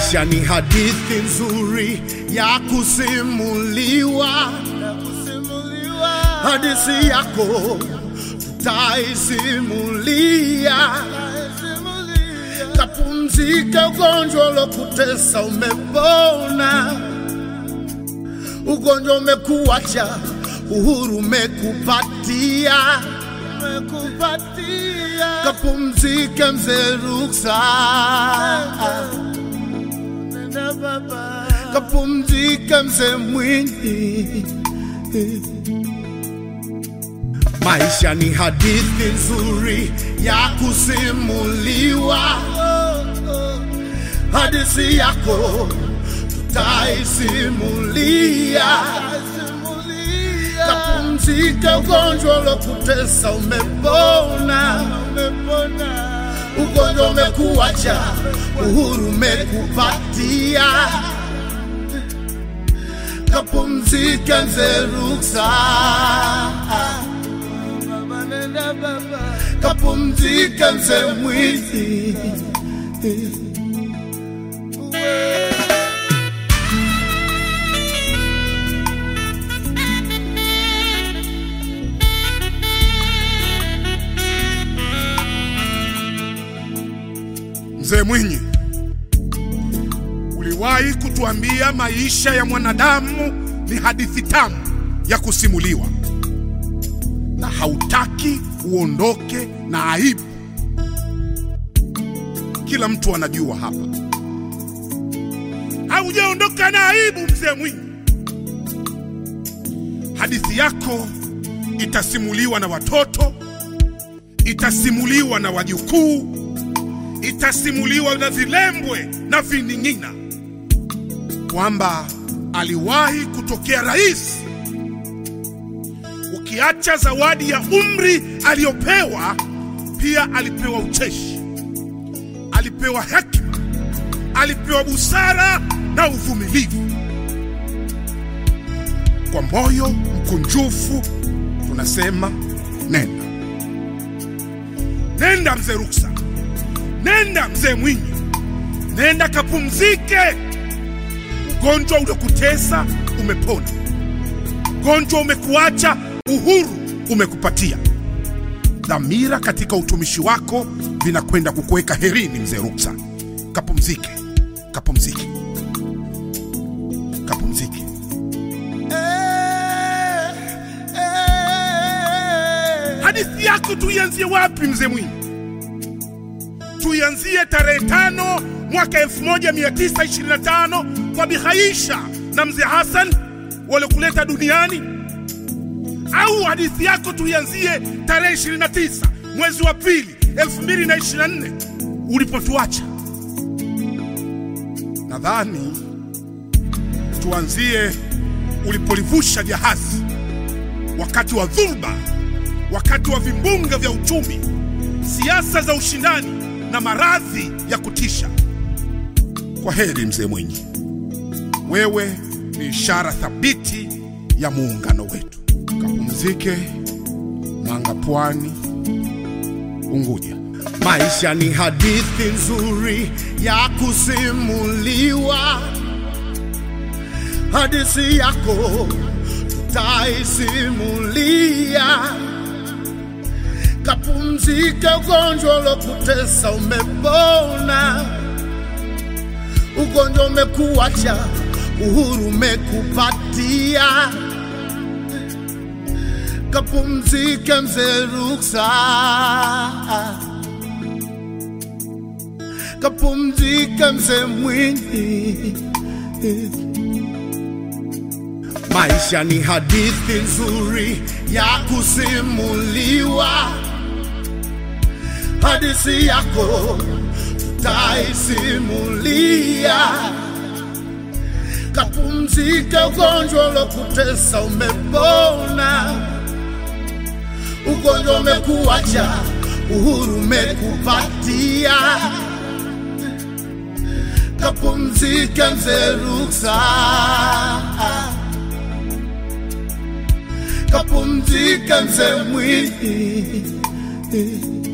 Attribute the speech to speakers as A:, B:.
A: Maisha ni hadithi nzuri ya kusimuliwa. Hadithi yako tutaisimulia. Kapumzika, ugonjwa ulokutesa umepona. Ugonjwa umekuacha, uhuru umekupatia. Kapumzika mzee Ruksa, kapumzika mzee Mwinyi. Maisha ni hadithi nzuri ya kusimuliwa. Hadithi yako tutaisimulia. Kapumzika, ugonjwa ulokutesa umepona. Ugonjwa umekuacha, uhuru umekupatia. Kapumzika mzee Ruksa, kapumzika mzee Mwinyi.
B: Mzee Mwinyi, uliwahi kutuambia maisha ya mwanadamu ni hadithi tamu ya kusimuliwa, na hautaki uondoke na aibu. Kila mtu anajua hapa haujaondoka na aibu. Mzee Mwinyi, hadithi yako itasimuliwa na watoto, itasimuliwa na wajukuu, itasimuliwa na vilembwe na vining'ina, kwamba aliwahi kutokea rais. Ukiacha zawadi ya umri aliyopewa, pia alipewa ucheshi, alipewa hekima, alipewa busara na uvumilivu. Kwa moyo mkunjufu tunasema nenda. Nenda mzee Ruksa, nenda mzee Mwinyi, nenda kapumzike. Ugonjwa uliokutesa umepona. Ugonjwa umekuacha, uhuru umekupatia. Dhamira katika utumishi wako vinakwenda kukuweka herini mzee Ruksa. Kapumzike, kapumzike, kapumzike. Hadithi yako tuianzie wapi mzee Mwinyi? Tuianzie tarehe 5 mwaka 1925 kwa Bi Aisha na mzee Hassan waliokuleta duniani? Au hadithi yako tuianzie tarehe 29 mwezi wa pili 2024 ulipotuacha? Nadhani tuanzie ulipolivusha jahazi wakati wa dhulma, wakati wa vimbunga vya uchumi, siasa za ushindani na maradhi ya kutisha. Kwa heri mzee Mwinyi, wewe ni ishara thabiti ya muungano wetu. Kapumzike Manga, Pwani, Unguja.
A: Maisha ni hadithi nzuri ya kusimuliwa. Hadithi yako tutaisimulia. Kapumzika, ugonjwa ulokutesa umepona. Ugonjwa umekuacha, uhuru umekupatia. Kapumzika mzee Ruksa, kapumzika mzee Mwinyi. Maisha ni hadithi nzuri ya kusimuliwa. Hadithi yako tutaisimulia. Kapumzika, ugonjwa ulokutesa umepona. Ugonjwa umekuacha, uhuru umekupatia. Kapumzika mzee Ruksa, kapumzika mzee Mwinyi.